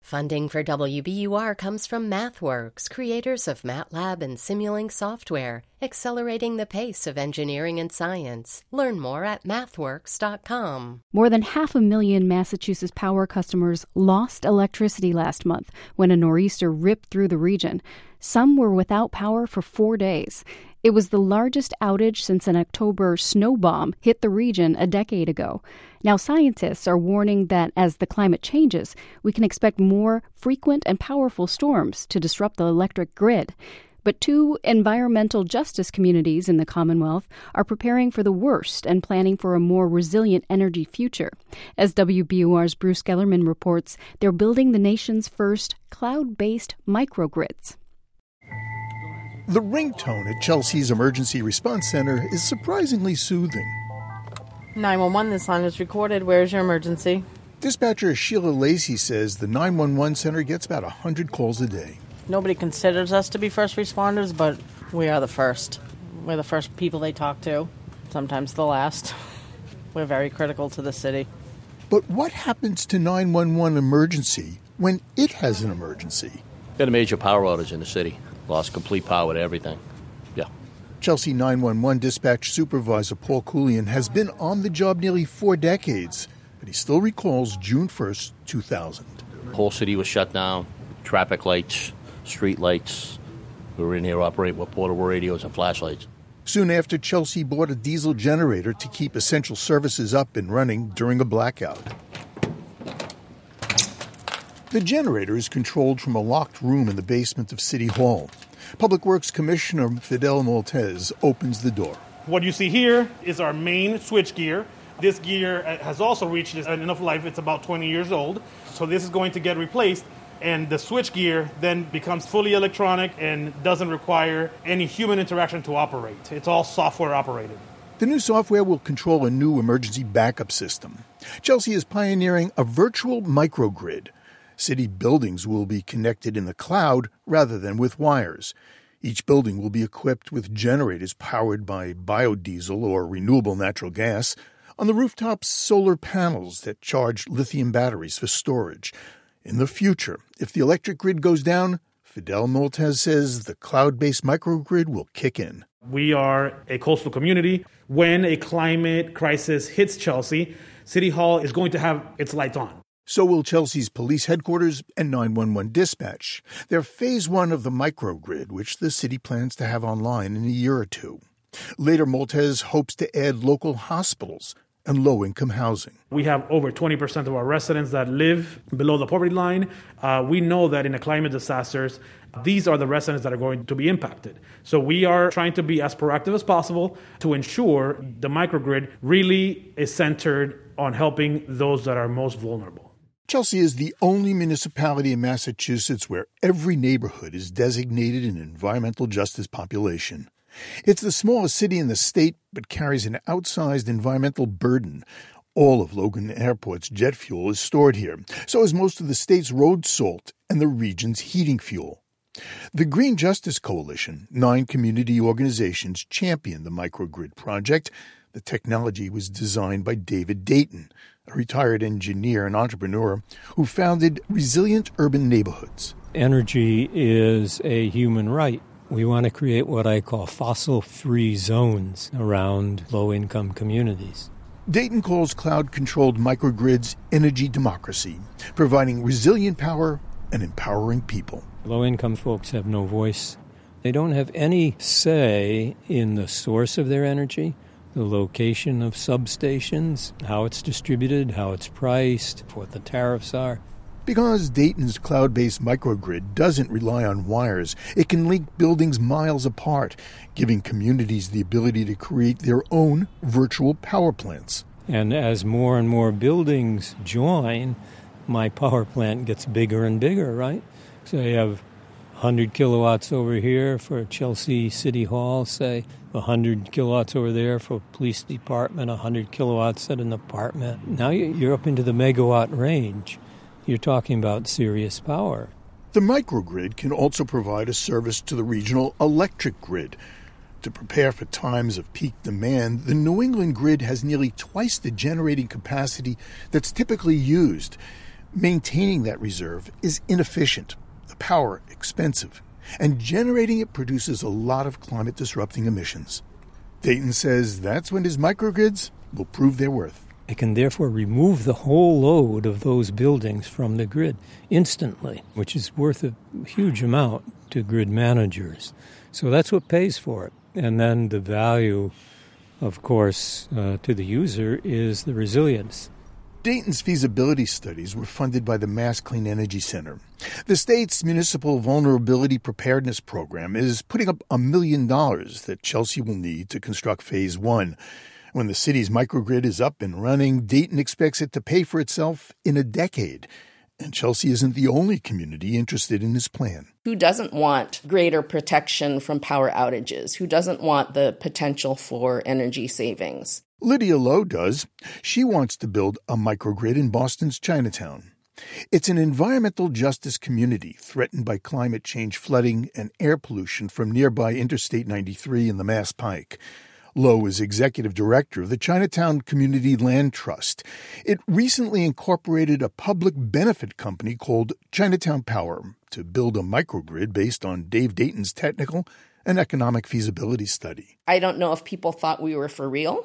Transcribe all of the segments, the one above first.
Funding for WBUR comes from MathWorks, creators of MATLAB and Simulink software, accelerating the pace of engineering and science. Learn more at mathworks.com. More than 500,000 Massachusetts Power customers lost electricity last month when a nor'easter ripped through the region. Some were without power for 4 days. It was the largest outage since an October snow bomb hit the region a decade ago. Now, scientists are warning that as the climate changes, we can expect more frequent and powerful storms to disrupt the electric grid. But 2 environmental justice communities in the Commonwealth are preparing for the worst and planning for a more resilient energy future. As WBUR's Bruce Gellerman reports, they're building the nation's first cloud-based microgrids. The ringtone at Chelsea's Emergency Response Center is surprisingly soothing. 911, this line is recorded. Where's your emergency? Dispatcher Sheila Lacey says the 911 center gets about 100 calls a day. Nobody considers us to be first responders, but we are the first. We're the first people they talk to, sometimes the last. We're very critical to the city. But what happens to 911 emergency when it has an emergency? Got a major power outage in the city. Lost complete power to everything. Yeah. Chelsea 911 dispatch supervisor Paul Coulian has been on the job nearly 4 decades, but he still recalls June 1st, 2000. The whole city was shut down. Traffic lights, street lights. We were in here operating with portable radios and flashlights. Soon after, Chelsea bought a diesel generator to keep essential services up and running during a blackout. The generator is controlled from a locked room in the basement of City Hall. Public Works Commissioner Fidel Maltez opens the door. What you see here is our main switch gear. This gear has also reached enough life. It's about 20 years old. So this is going to get replaced, and the switch gear then becomes fully electronic and doesn't require any human interaction to operate. It's all software operated. The new software will control a new emergency backup system. Chelsea is pioneering a virtual microgrid. City buildings will be connected in the cloud rather than with wires. Each building will be equipped with generators powered by biodiesel or renewable natural gas. On the rooftops, solar panels that charge lithium batteries for storage. In the future, if the electric grid goes down, Fidel Maltez says the cloud-based microgrid will kick in. We are a coastal community. When a climate crisis hits Chelsea, City Hall is going to have its lights on. So will Chelsea's police headquarters and 911 dispatch. They're phase 1 of the microgrid, which the city plans to have online in a year or 2. Later, Maltez hopes to add local hospitals and low-income housing. We have over 20% of our residents that live below the poverty line. We know that in the climate disasters, these are the residents that are going to be impacted. So we are trying to be as proactive as possible to ensure the microgrid really is centered on helping those that are most vulnerable. Chelsea is the only municipality in Massachusetts where every neighborhood is designated an environmental justice population. It's the smallest city in the state, but carries an outsized environmental burden. All of Logan Airport's jet fuel is stored here, so is most of the state's road salt and the region's heating fuel. The Green Justice Coalition, 9 community organizations, champion the microgrid project. The technology was designed by David Dayton, a retired engineer and entrepreneur who founded Resilient Urban Neighborhoods. Energy is a human right. We want to create what I call fossil-free zones around low-income communities. Dayton calls cloud-controlled microgrids energy democracy, providing resilient power and empowering people. Low-income folks have no voice. They don't have any say in the source of their energy, the location of substations, how it's distributed, how it's priced, what the tariffs are. Because Dayton's cloud-based microgrid doesn't rely on wires, it can link buildings miles apart, giving communities the ability to create their own virtual power plants. And as more and more buildings join, my power plant gets bigger and bigger, right? So you have 100 kilowatts over here for Chelsea City Hall, say, 100 kilowatts over there for police department, 100 kilowatts at an apartment. Now you're up into the megawatt range. You're talking about serious power. The microgrid can also provide a service to the regional electric grid. To prepare for times of peak demand, the New England grid has nearly twice the generating capacity that's typically used. Maintaining that reserve is inefficient, the power expensive, and generating it produces a lot of climate-disrupting emissions. Dayton says that's when his microgrids will prove their worth. It can therefore remove the whole load of those buildings from the grid instantly, which is worth a huge amount to grid managers. So that's what pays for it. And then the value, of course, to the user is the resilience. Dayton's feasibility studies were funded by the Mass Clean Energy Center. The state's Municipal Vulnerability Preparedness Program is putting up $1 million that Chelsea will need to construct Phase 1. When the city's microgrid is up and running, Dayton expects it to pay for itself in a decade. And Chelsea isn't the only community interested in this plan. Who doesn't want greater protection from power outages? Who doesn't want the potential for energy savings? Lydia Lowe does. She wants to build a microgrid in Boston's Chinatown. It's an environmental justice community threatened by climate change, flooding, and air pollution from nearby Interstate 93 and the Mass Pike. Lowe is executive director of the Chinatown Community Land Trust. It recently incorporated a public benefit company called Chinatown Power to build a microgrid based on Dave Dayton's technical and economic feasibility study. I don't know if people thought we were for real,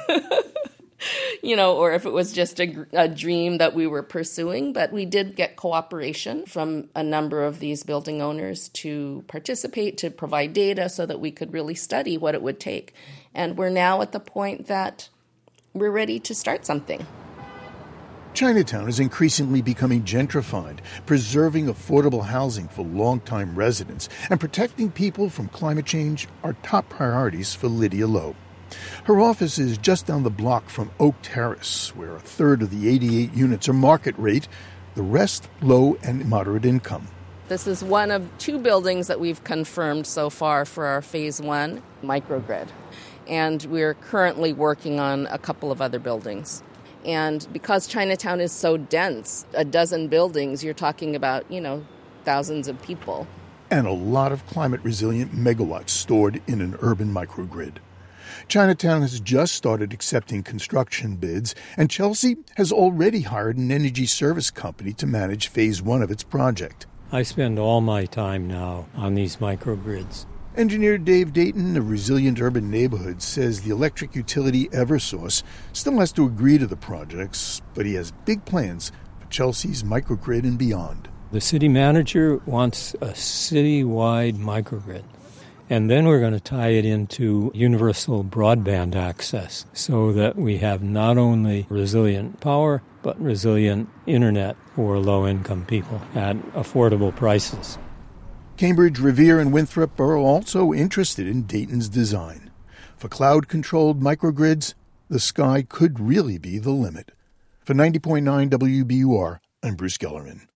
or if it was just a dream that we were pursuing, but we did get cooperation from a number of these building owners to participate, to provide data so that we could really study what it would take. And we're now at the point that we're ready to start something. Chinatown is increasingly becoming gentrified, preserving affordable housing for longtime residents and protecting people from climate change are top priorities for Lydia Lowe. Her office is just down the block from Oak Terrace, where a third of the 88 units are market rate, the rest low and moderate income. This is one of 2 buildings that we've confirmed so far for our Phase 1 microgrid. And we're currently working on a couple of other buildings. And because Chinatown is so dense, a dozen buildings, you're talking about, thousands of people. And a lot of climate-resilient megawatts stored in an urban microgrid. Chinatown has just started accepting construction bids, and Chelsea has already hired an energy service company to manage Phase 1 of its project. I spend all my time now on these microgrids. Engineer Dave Dayton of Resilient Urban Neighborhoods says the electric utility Eversource still has to agree to the projects, but he has big plans for Chelsea's microgrid and beyond. The city manager wants a city-wide microgrid, and then we're going to tie it into universal broadband access so that we have not only resilient power, but resilient internet for low-income people at affordable prices. Cambridge, Revere, and Winthrop are also interested in Dayton's design. For cloud-controlled microgrids, the sky could really be the limit. For 90.9 WBUR, I'm Bruce Gellerman.